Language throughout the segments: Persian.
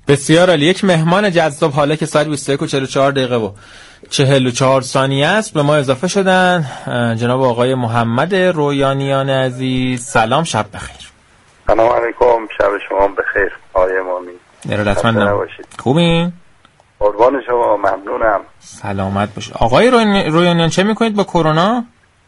بسیار عالی. یک مهمان جذاب حالا که ساعت 21:44 و 44 ثانیه است به ما اضافه شدن، جناب آقای محمد رویانیان عزیز. سلام، شب بخیر. سلام علیکم، شب شما بخیر آقای امامی. ارادتمندم. خوبین؟ قربان شما، ممنونم. سلامت باشید. آقای رویانیان چه میکنید با کرونا؟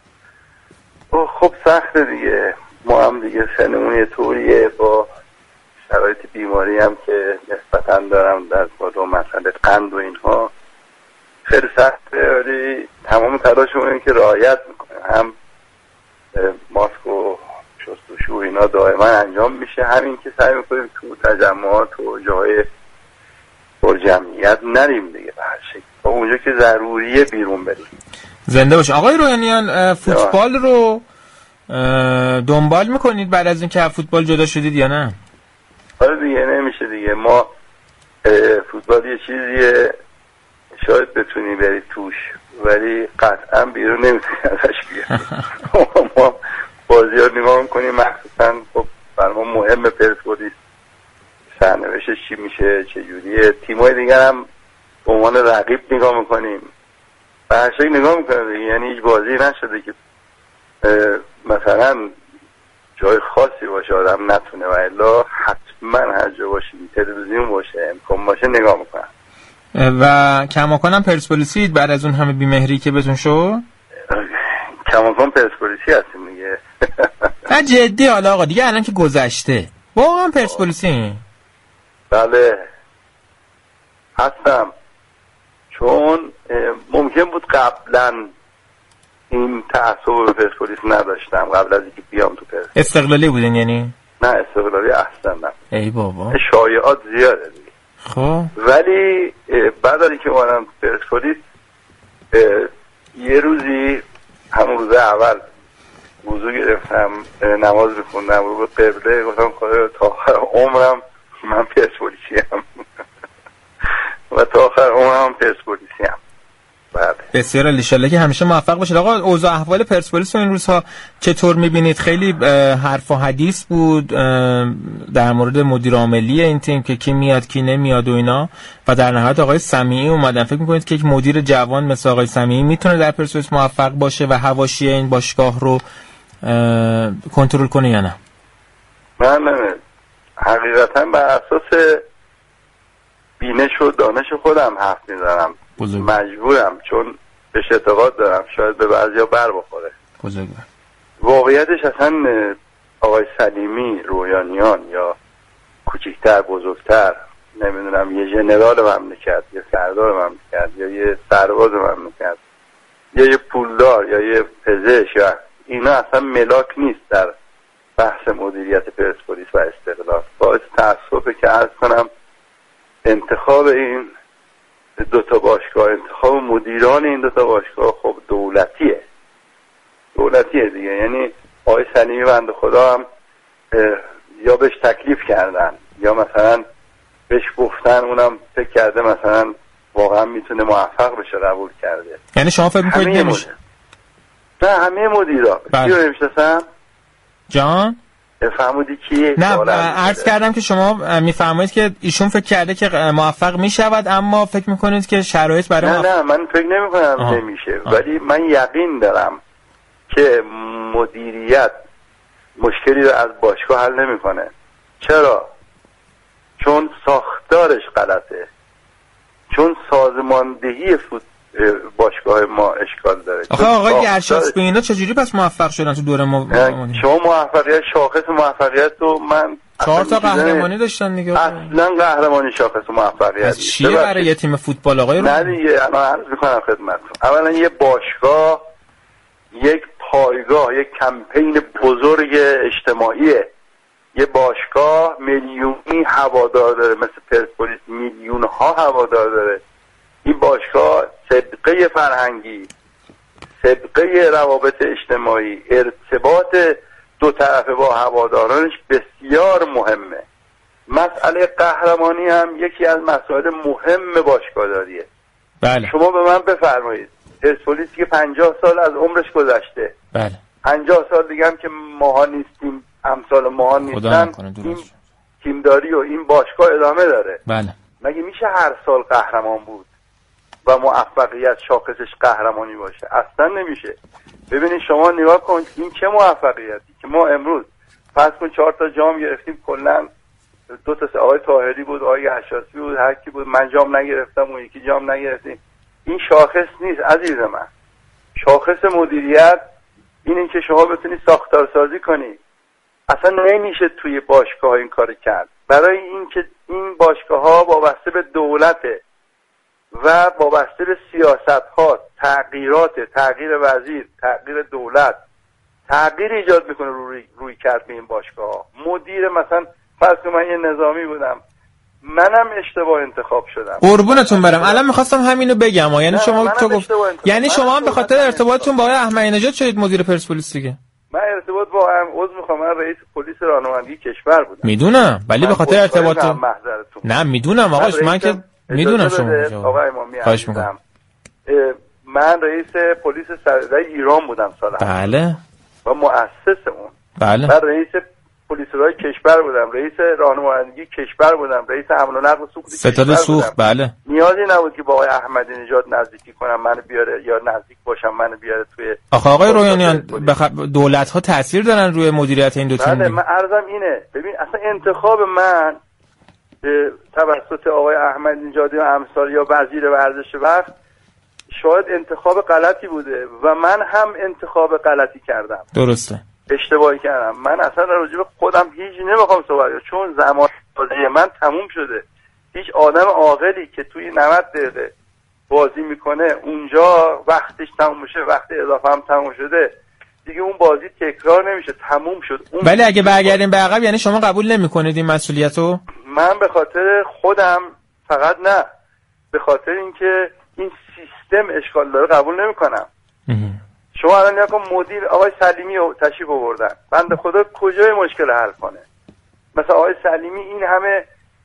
خب سخته دیگه، ما هم دیگه سنمون یه طوریه، با شرایط بیماری هم که نسبتاً دارم در کدوم مسئله قند و اینها خیلی سخته، ولی تمام تلاشمون اینه که رعایت میکنه. هم ماسک و شستشو اینا دائما انجام میشه، همین که سعی میکنیم تو تجمعات و جای پرجمعیت نریم دیگه، به هر شکل تا اونجا که ضروریه بیرون بریم. زنده باشه. آقای رویانیان، فوتبال رو دنبال میکنید بعد از اینکه فوتبال جدا شدید یا نه؟ آره دیگه، نمیشه دیگه. ما فوتبال یه چیزیه شاید بتونی بری توش، ولی قطعا بیرون نمیتونی ازش بیاری. ما بازی ها نگاه میکنیم، مخصوصا خب برای ما مهمه پرسپولیس، سرنوشتش چی میشه، چجوریه. تیمای دیگر هم به عنوان رقیب نگاه میکنیم، به هر شکل نگاه میکنیم دیگه. یعنی هیچ بازی نشده که مثلا جای خاصی باشه آدم نتونه، و الا حتما هر جا باشه، تلویزیون باشه، امکان باشه نگاه میکنم. و کماکان پرسپولیسی بعد از اون همه بیمهری که بهتون شد؟ کماکان پرسپولیسی هستیم دیگه. نه جدی حالا آقا دیگه، الان که گذشته واقعا پرسپولیسی؟ بله هستم، چون ممکن بود قبلا این تعصب به پرسپولیس نداشتم قبل از اینکه بیام تو پرسپولیس. استقلالی بودین یعنی؟ نه استقلالی اصلا نه. ای بابا، شایعات زیاده دیگه. خب ولی بعد از اینکه اومدم پرسپولیس، یه روزی همون روز اول وضو گرفتم، نماز بخوندم رو به قبله، گفتم خدا تا آخر عمرم من پرسپولیسیم و تا آخر عمرم پرسپولیسیم. بسیار عالی، ان شاءالله که همیشه موفق باشید. آقا اوضاع احوال پرسپولیس رو این روزها چطور می‌بینید؟ خیلی حرف و حدیث بود در مورد مدیر عاملی این تیم که کی میاد کی نمیاد و اینا، و در نهایت آقای سمیعی اومدن. فکر می‌کنید که یک مدیر جوان مثل آقای سمیعی میتونه در پرسپولیس موفق باشه و حواشی این باشگاه رو کنترل کنه یا نه؟ من حقیقتاً بر اساس بینش و دانش خودم حرف میزنم. مجبورم، چون بهش اعتقاد دارم شاید به بعضیا بر بخوره. واقعیتش اصلا آقای سلیمی، رویانیان یا کوچکتر بزرگتر، نمیدونم یه ژنرال مملکت یا سردار مملکت یا یه سرباز مملکت یا یه پولدار یا یه پزشک، اینا اصلا ملاک نیست در بحث مدیریت پرسپولیس و استقلال. باعث تأسفه که عرض کنم انتخاب این دوتا باشگاه، انتخاب مدیران این دوتا باشگاه خب دولتیه دیگه. یعنی آقای سلیمی بنده خدا هم یا بهش تکلیف کردن یا مثلا بهش گفتن، اونم فکر کرده مثلا واقعا میتونه موفق بشه، قبول کرده. یعنی شما فکر میکنید نمیشه؟ نه همه مدیرا. کی رو نمیشناسم؟ جان فهمودی کیه؟ نه عرض کردم که شما میفرمایید که ایشون فکر کرده که موفق میشود، اما فکر میکنید که شرایط برای نه من فکر نمیکنم نمیشه، ولی من یقین دارم که مدیریت مشکلی رو از باشگاه حل نمیکنه. چرا؟ چون ساختارش غلطه، چون سازماندهی باشگاه ما اشکال داره. آقای گرشاسبی اینا چجوری پس موفق شدن تو دوره شما موفقیت، شاخص موفقیت رو من 4 تا قهرمانی داشتن دیگه. اصلا قهرمانی شاخص موفقیت چیه برای یه تیم فوتبال آقای رو؟ نه دیگه، الان عرض میکنم خدمتتون. اولا یه باشگاه یک پایگاه، یک کمپین بزرگ اجتماعیه. یه باشگاه میلیونی هوادار داره، مثل پرسپولیس میلیون ها هوادار داره. این باشگاه سابقه فرهنگی، سابقه روابط اجتماعی، ارتباط دو طرفه با هوادارانش بسیار مهمه. مسئله قهرمانی هم یکی از مسائل مهم باشگاهداریه. بله. شما به من بفرمایید، پرسپولیس که 50 سال از عمرش گذشته، بله 50 سال دیگه هم که ماها نیستیم، امثال ماها نیستن، این تیمداری و این باشگاه ادامه داره. بله. مگه میشه هر سال قهرمان بود و موفقیت شاخصش قهرمانی باشه؟ اصلا نمیشه. ببینید شما نگاه کن این چه موفقیتی که ما امروز فرض کن 4 تا جام گرفتیم، کلا 2 تا آقای طاهری بود، آقای حشاسی بود، هر کی بود، من جام نگرفتم اون یکی جام نگرفتیم. این شاخص نیست عزیز من. شاخص مدیریت اینه که شما بتونی ساختارسازی کنی. اصلا نمیشه توی باشگاه این کار کرد. برای اینکه این باشگاه ها وابسته به دولته و وابسته به سیاست ها، تغییر وزیر، تغییر دولت، تغییر ایجاد میکنه روی کرد به این باشگاه ها. مدیر مثلا فرض کن من یه نظامی بودم، منم اشتباه انتخاب شدم. قربونتون برم. الان میخواستم همینو بگم. یعنی شما تو گفت یعنی شما هم به خاطر ارتباطتون با آقای احمدی نژاد شدید مدیر پرسپولیس دیگه؟ من ارتباط با من رئیس پلیس راهنمایی کشور بودم. میدونم ولی به خاطر ارتباط نه میدونم آقاش، من که میدونم شما آقای امامی خواهش میکنم. من رئیس پلیس سرحدی ایران بودم سال بله و مؤسس اون. بله. من رئیس پلیس رای کشور بودم، رئیس راهنمایی کشور بودم، رئیس حمل و نقل سوخت ستاد سوخت. بله. نیازی نبود که با آقای احمدی نژاد نزدیکی کنم منو بیاره یا نزدیک باشم منو بیاره توی. آقای رویانیان دولت ها تاثیر دارن روی مدیریت این دو تیم. بله من عرضم اینه. ببین اصلا انتخاب من توسط آقای احمدی نژاد و امثال یا وزیر ورزش وقت شاید انتخاب غلطی بوده و من هم انتخاب غلطی کردم. درسته. اشتباهی کردم. من اصلا راجع به خودم هیچ نمیخوام صحبت کنم چون زمان بازی من تموم شده. هیچ آدم عاقلی که توی 90 دقیقه بازی میکنه اونجا وقتش تموم میشه، وقت اضافه هم تموم شده دیگه، اون بازی تکرار نمیشه، تموم شد. ولی اگه برگردیم به عقب یعنی شما قبول نمیکنید این مسئولیتو؟ من به خاطر خودم فقط نه، به خاطر اینکه این سیستم اشکال داره قبول نمیکنم. شما الان نگاه کن مدیر آقای سلیمی رو تشریف آوردن، بنده خدا کجای مشکل حل کنه؟ مثلا آقای سلیمی این همه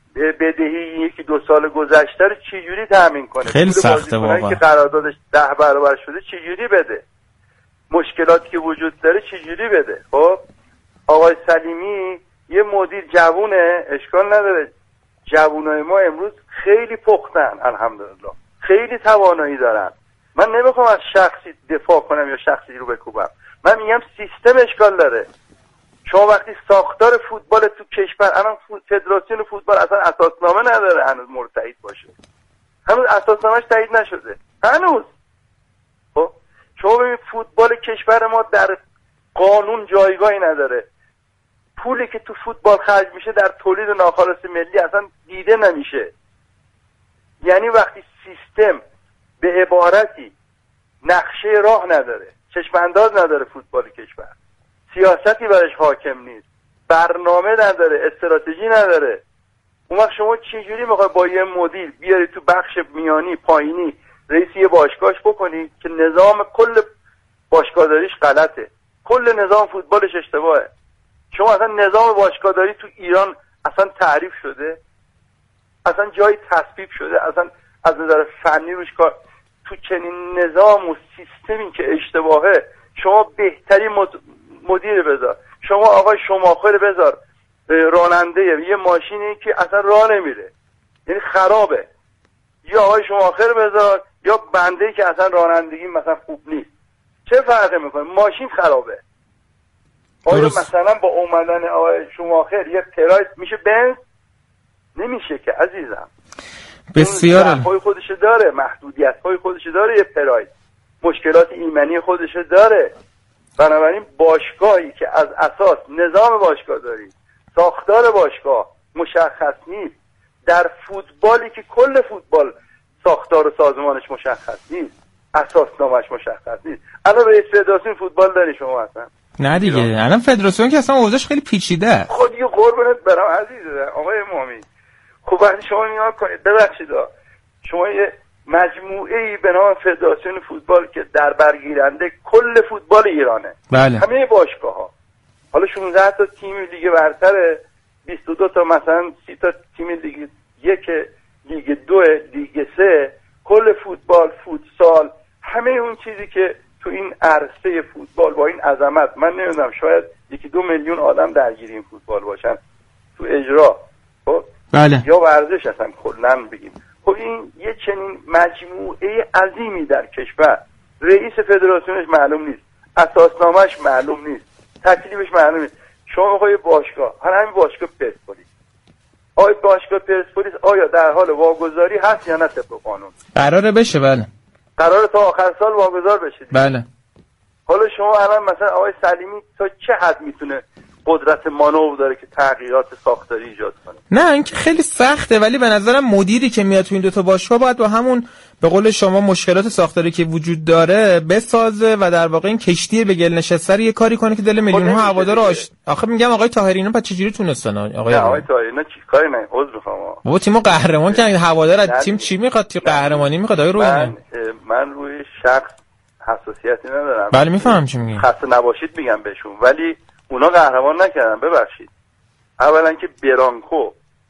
بدهی 1-2 سال گذشته رو چجوری تامین کنه؟ خیلی سخته واقعا. که قراردادش 10 برابر شده چجوری بده؟ مشکلاتی که وجود داره چجوری بده؟ خب آقای سلیمی یه مدیر جوونه، اشکال نداره. جوانای ما امروز خیلی پختن الحمدلله، خیلی توانایی دارن. من نمیخوام از شخصی دفاع کنم یا شخصی رو بکوبم، من میگم سیستم اشکال داره. شما وقتی ساختار فوتبال تو کشور، الان فدراسیون فوتبال اصلا اساسنامه نداره هنوز مرتهید باشه، هنوز اساسنامهش تایید نشده هنوز. خب شما ببین فوتبال کشور ما در قانون جایگاهی نداره. پولی که تو فوتبال خرج میشه در تولید ناخالص ملی اصلا دیده نمیشه. یعنی وقتی سیستم به عبارتی نقشه راه نداره، چشم انداز نداره فوتبال کشور، سیاستی برش حاکم نیست، برنامه نداره، استراتژی نداره، اون وقت شما چجوری میخوای با یه مدیر بیاری تو بخش میانی پایینی رئیس یه باشگاهش بکنی که نظام کل باشگاهداریش غلطه، کل نظام فوتبالش اشتباهه؟ شما اصلا نظام باشگاهداری تو ایران اصلا تعریف شده؟ اصلا جایی تصویب شده؟ اصلا از نظر فنی روش کار؟ تو چنین نظام و سیستمی که اشتباهه شما بهتری مدیر بذار. شما آقای شماخر بذار راننده یه ماشینی که اصلا راه نمیره، یعنی خرابه، یا آقای شماخر بذار یا بنده که اصلا رانندگی مثلا خوب نیست. چه فرقی میکنه؟ ماشین خرابه. آیا مثلا با اومدن آقای شماخر یه پرایس میشه بنز؟ نمیشه که عزیزم. بسیار های خودش داره، محدودیت های خودش داره، یه پرایس مشکلات ایمنی خودش داره. بنابراین باشگاهی که از اساس نظام باشگاه داری، ساختار باشگاه مشخص نیست، در فوتبالی که کل فوتبال ساختار و سازمانش مشخص نیست، اساسنامه‌اش مشخص نیست. الان رئیس فدراسیون فوتبال داری شما اصلا؟ نه دیگه الان فدراسیون که اصلا اوضاعش خیلی پیچیده. خود دیگه قربونت برم عزیز آقای امامی. خب وقتی شما نگاه کنید، ببخشید شما یه مجموعه‌ای به نام فدراسیون فوتبال که در برگیرنده کل فوتبال ایرانه، بله. همه باشگاه‌ها، حالا 16 تا تیم لیگ برتر، 22 تا مثلا 30 تا تیم لیگ 1، لیگ 2، لیگ 3، کل فوتبال، فوتسال، همه اون چیزی که تو این عرصه فوتبال با این عظمت، من نمیدونم شاید 1-2 میلیون آدم درگیر این فوتبال باشن، تو اجرا، خب بله، یا ورزش اصلا کلا بگیم. خب این یه چنین مجموعه عظیمی در کشور، رئیس فدراسیونش معلوم نیست، اساسنامه‌اش معلوم نیست، تکلیفش معلوم نیست. شما می‌خوای باشگاه، همین باشگاه پرسپولیس، آیا باشگاه پرسپولیس آیا در حال واگذاری هست یا نه طبق قانون؟ قراره بشه. بله، قراره تا آخر سال واگذار بشه. بله. حالا شما الان مثلا آقای سلیمی تا چه حد میتونه قدرت مانور داره که تغییرات ساختاری ایجاد کنه؟ نه اینکه خیلی سخته، ولی به نظرم مدیری که میاد تو این دوتا باشگاه باید با همون به قول شما مشکلات ساختاری که وجود داره بسازه و در واقع این کشتی به گل نشسته یه کاری کنه که دل میلیون ها هوادار آخه میگم آقای طاهری اینا چه جوری تونستن؟ آقای طاهری اینا چیکاری نه عذر میخوام بابا تیمو قهرمان کردن، هوادار از تیم چی میخواد؟ تیم قهرمانی میخواد آقای روحانی. من روی شخص حساسیتی ندارم. بله میفهمم چی میگی. خسته نباشید میگم بهشون، ولی اونا قهرمان نکردن. ببخشید، اولا که برانکو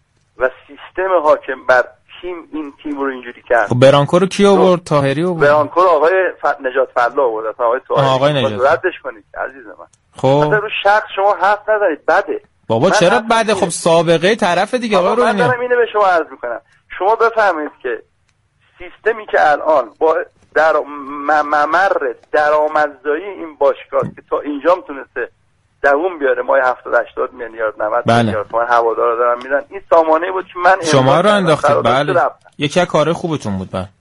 و سیستم حاکم بر تیم این تیم رو اینجوری کرد. خب برانکو رو کی آورد؟ طاهری آورد. برانکو رو آقای نجات فضل آورد. آقای طاهری ردش کنید عزیز من. خب مثلا رو شخص شما حرف ندارید، بده. بابا چرا بده؟ خب سابقه طرف دیگه آقا رو من دارم اینو به شما عرض میکنم. شما بفهمید که سیستمی که الان با در ممر درآمدزایی این باشگاه که تا اینجا تونسته دووم بیاره، مای 70-80 میلیارد 90 میلیارد تومان هوادارا دارن میدن، این سامانه بود که من شما رو انداختید. بله یکی از کارهای خوبتون بود. بله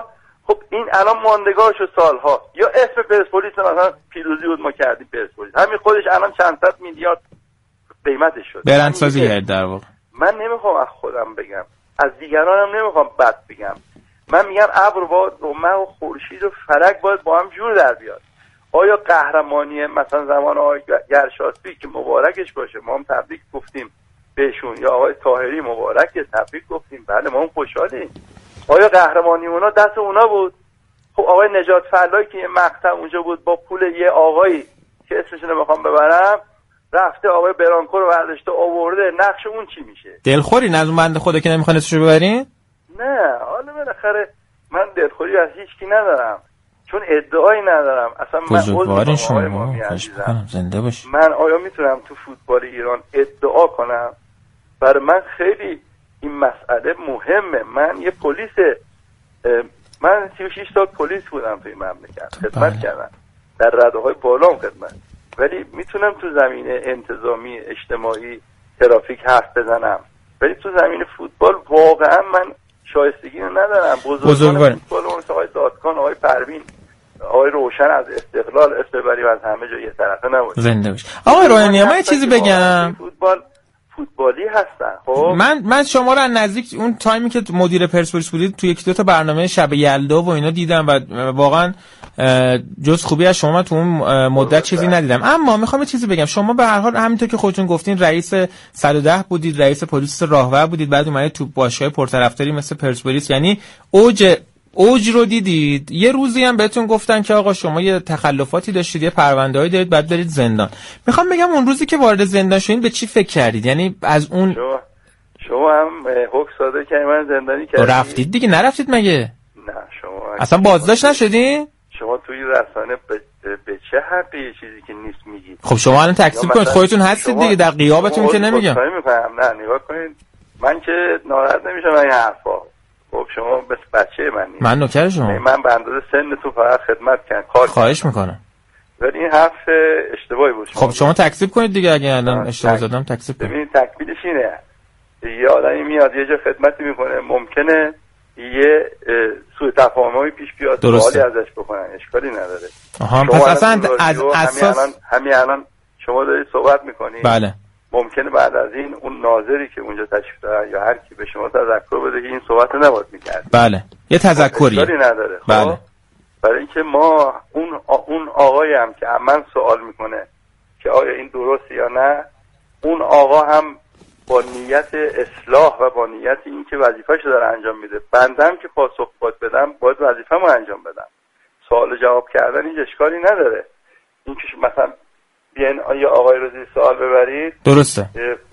خب این الان ماندگار شد سالها. یا اسم پرسپولیس مثلا پیروزی بود ما کردیم پرسپولیس، همین خودش الان چند صد میلیارد قیمتش شد. برندسازی کرد در واقع. من نمیخوام از خودم بگم، از دیگرانم نمیخوام بد بگم. من میگم ابر با مه و خورشید و فلک باید با هم جور در بیاد. آیا قهرمانی مثلا زمان آقای گرشاسبی که مبارکش باشه ما هم تبریک گفتیم بهشون، یا آقای طاهری مبارک تبریک گفتیم، بله ما هم خوشحالیم. آیا قهرمانی اونا دست اونا بود؟ خب آقای نجات فلایی که یه مقطع اونجا بود با پول یه آقایی که اسمش رو بخوام ببرم رفته آقای برانکو رو برداشته آورده، نقش اون چی میشه؟ دلخوری از اون بنده خدا که نمیخواد اسمشو ببرین؟ نه حالا بالاخره من دلخوری از هیچ کی ندارم، چون ادعایی ندارم اصلا. بزرگوارین شما زنده باشی. من آیا میتونم تو فوتبال ایران ادعا کنم؟ برای من خیلی این مسئله مهمه. من یه پلیس، من 36 سال پلیس بودم تو این مملکت، خدمت کردم در رده‌های بالام خدمت، ولی میتونم تو زمینه انتظامی اجتماعی ترافیک حرف بزنم، ولی تو زمینه فوتبال واقعا من شایستگی رو ندارم. بزرگوار فوتبال اون آقای دادکان، آقای پروین، آقای روشن از استقلال استبریم از همه جا یه طرفه نباشه. زنده باش. آقای روحانی من یه چیزی بگم. فوتبالی هستن. خب من شما رو از نزدیک اون تایمی که مدیر پرسپولیس بودید تو یکی دو تا برنامه شب یلدا و اینا دیدم و واقعا جز خوبی از شما تو اون مدت چیزی ندیدم. اما میخوام یه چیزی بگم. شما به هر حال همینطور که خودتون گفتین رئیس 110 بودید، رئیس پلیس راهور بودید، بعد اومدید تو باشگاه پرطرفداری مثل پرسپولیس، یعنی اوج رو دیدید. یه روزی هم بهتون گفتن که آقا شما یه تخلفاتی داشتید، یه پرونده‌ای دارید، بعد برید زندان. میخوام بگم اون روزی که وارد زندان شدین به چی فکر کردید؟ یعنی از اون شما هم حکم صادر کردید من زندانی کردید؟ رفتید دیگه، نرفتید مگه؟ نه شما اصلا بازداشت نشدین؟ شما توی رسانه به چه حقی یه چیزی که نیست میگید؟ خب شما الان تکذیب کنید، خودتون هستید دیگه، در غیابتون که نمیگم. نه نگاه کنید، من که ناراحت نمیشم این حرفا. خب شما بس بچه منی، من نوکر شما، من به اندازه سن تو فقط خدمت کردم، خواهش میکنم، ولی این حرف اشتباهی بود. خب شما تکذیب کنید دیگه، اگه الان اشتباه زدم تکذیب کنید. ببینید تکمیلش اینه، یه آدمی میاد یه جا خدمتی میکنه، ممکنه یه سوء تفاهمی پیش بیاد، سوالی ازش بکنن، اشکالی نداره. پس اصلا از اساس همین الان شما دارید صحبت میکنید، بله ممکنه بعد از این اون ناظری که اونجا تشریف داره یا هر کی به شما تذکر بده که این صحبت رو نباید میکرد. بله یه تذکریه. اشکالی نداره. خب بله. برای اینکه ما اون آقایی هم که من سوال میکنه که آیا این درسته یا نه، اون آقا هم با نیت اصلاح و با نیت این که وظیفه‌شو داره انجام میده، بندم که پاسخ باید بدم باید وظیفه‌مو انجام بدم. سوال جواب کردن این اشکالی نداره. این که مثلا بیاین آیا آقای رو زیر سوال ببرید، درسته،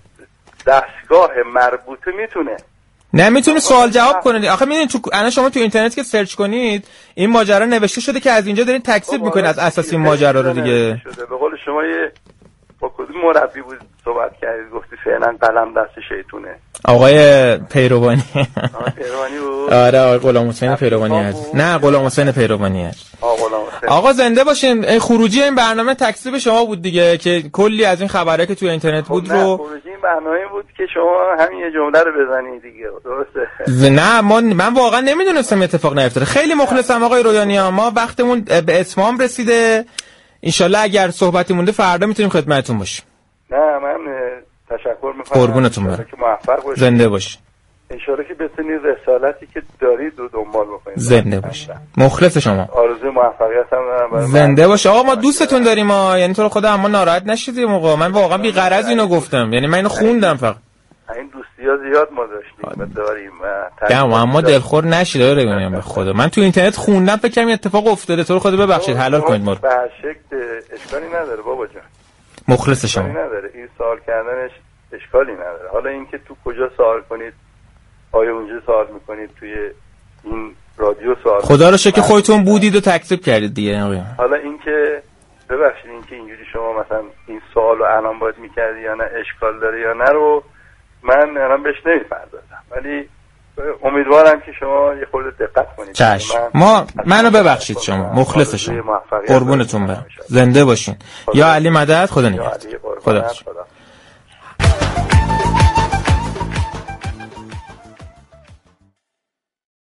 دستگاه مربوطه میتونه نمیتونه سوال جواب کنه. آخه میدونید تو الان شما تو اینترنت که سرچ کنید این ماجرا نوشته شده که از اینجا دارین تکذیب میکنید از اساس این ماجرا رو دیگه. به قول شما با کدوم مربی بود صحبت کردید گفتی فعلا قلم دست شیطونه؟ آقای پیروانی. آقای پیروانی بود. آره آقای غلام حسین پیروانی هست. نه غلام حسین پیروانی هست. آقا زنده باشین. خروجی این برنامه تکذیب شما بود دیگه که کلی از این خبرایی که توی اینترنت بود رو. خروجی این برنامه بود که شما همین یه جمله رو بزنید دیگه. درسته. نه من واقعا نمیدونستم اتفاق نیفتاد. خیلی مخلصم آقای رویانی. ما وقتمون به اتمام رسیده. انشالله اگر صحبتی مونده فردا میتونیم خدمتتون باشیم. نه من تشکر میکنم. قربونتون برم. که موفق باشید. زنده باشید. انشالله که بتونید رسالتی که دارید رو دنبال بکنید. زنده باشید. مخلص شما. آرزوی موفقیت هم دارم برای زنده باش. آقا ما دوستتون داریم ما، یعنی تو رو خدا اما ناراحت نشید موقع. من واقعا بی غرض اینو گفتم، یعنی من اینو خوندم فقط. این دوستی‌ها زیاد ما داشتیم و داریم. اما دلخور نشید آره بگم به خدا. من تو اینترنت خوندم فکر کنم اتفاق افتاده. تو رو خدا ببخشید حلال کنید ما. به هر شکل اشکالی نداره بابا جان. مخلص شما. اشکالی نداره. این سوال کردنش اشکالی نداره. حالا اینکه تو کجا سوال کنید، آیا اونجا سوال میکنید توی این رادیو سوال، خدا رو شکر خودتون بودید و تکذیب کردید دیگه. حالا اینکه ببخشید اینکه اینجوری شما مثلا این سوالو الان باید میکردی یا نه، اشکال داره یا نه رو من الان بهش نمیپردازم، ولی امیدوارم که شما یه خورده دقت کنید. چشم. منو ببخشید شما. مخلص شما. قربونتون برم. زنده باشین. یا علی مدد. خدا نگهدار. خدا.